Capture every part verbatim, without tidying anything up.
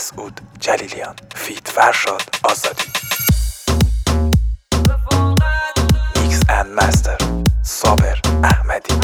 مسعود جلیلیان فیت فرشاد آزادی. میکس اند مستر صابر احمدی.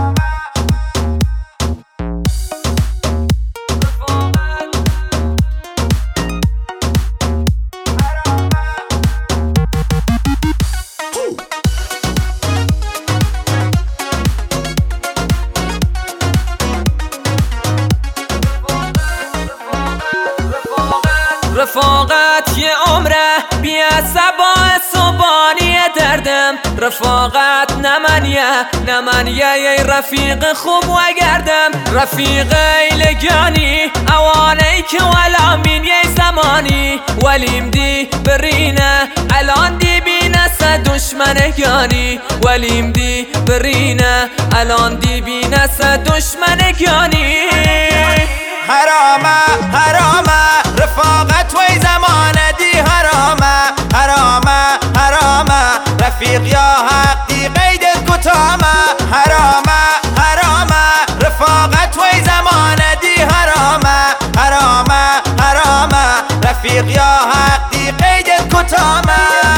رفاقت یه عمره بیا سبا صبانی دردم. رفاقت نمانیه نمانیه یه رفیق خوب و گردم. رفیق لگانی اوانی که ولا من یه زمانی ولیم دی برینه الان دی بینه سه دشمنگانی. ولیم دی برینه الان دی بینه سه دشمنگانی. حرامه حرامه رفاقت وی زمانه دی حرامه حرامه حرامه رفیق یا حق دی قیدت کتامه. حرامه حرامه رفاقت وی زمانه دی حرامه حرامه حرامه رفیق یا حق دی قیدت کتامه.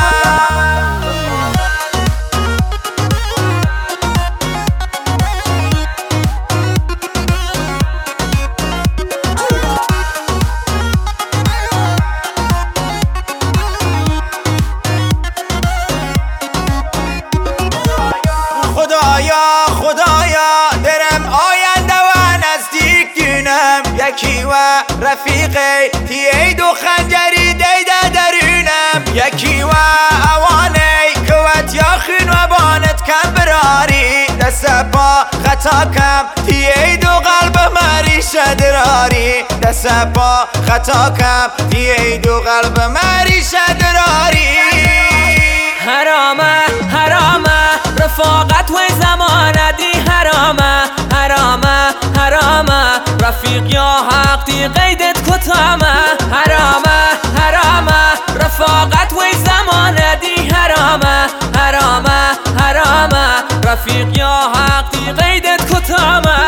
خدایا خدایا درم آینده و نزدیک دینم. یکی و رفیقی تیید و خنجری دیده درونم. یکی و اوانی کوت یاخین و بانت کم براری. دست پا خطا کم تیید و قلب مری شدراری. دست پا خطا کم تیید و قلب مری شدراری. حرامه حرامه رفاقت وی زمانه دی حرامه حرامه حرامه رفیق یا حق دی قیدت کتامه. حرامه حرامه رفاقت وی زمانه دی حرامه حرامه حرامه رفیق یا حق دی قیدت کتامه.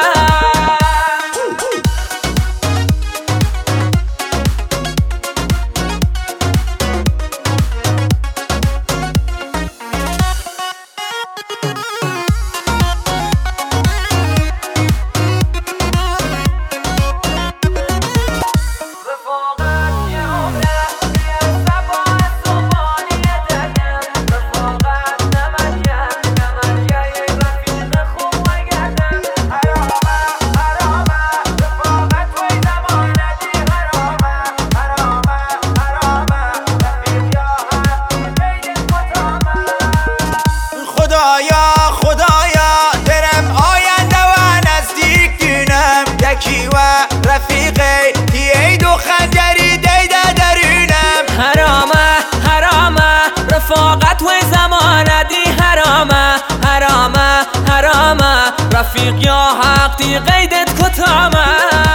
خدایا خدایا درم آینده و نزدیک دینم. یکی و رفیقی تیید و خنجری دیده درونم. حرامه حرامه رفاقت وی زمانه دی حرامه حرامه حرامه رفیق یا حق دی قیدت کتامه.